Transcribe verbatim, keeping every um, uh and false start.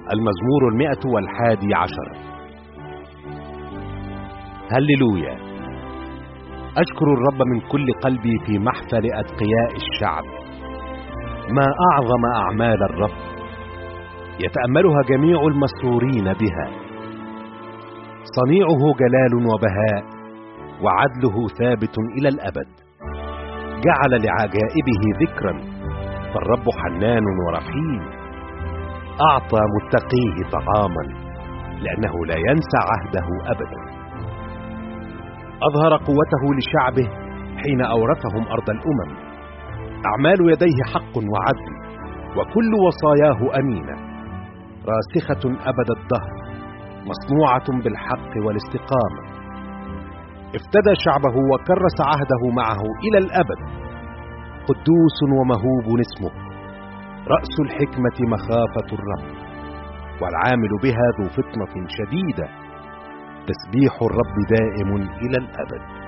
المزمور المئة والحادي عشر. هللويا. أشكر الرب من كل قلبي في محفل أتقياء الشعب. ما أعظم أعمال الرب، يتأملها جميع المسرورين بها. صنيعه جلال وبهاء، وعدله ثابت إلى الأبد. جعل لعجائبه ذكرا، فالرب حنان ورحيم. أعطى متقيه طعاما، لأنه لا ينسى عهده أبدا. أظهر قوته لشعبه حين أورثهم أرض الأمم. أعمال يديه حق وعدل، وكل وصاياه أمينة، راسخة أبد الدهر، مصنوعة بالحق والاستقامة. افتدى شعبه وكرس عهده معه إلى الأبد. قدوس ومهوب اسمه، رأس الحكمة مخافة الرب، والعامل بها ذو فطنة شديدة. تسبيح الرب دائم إلى الأبد.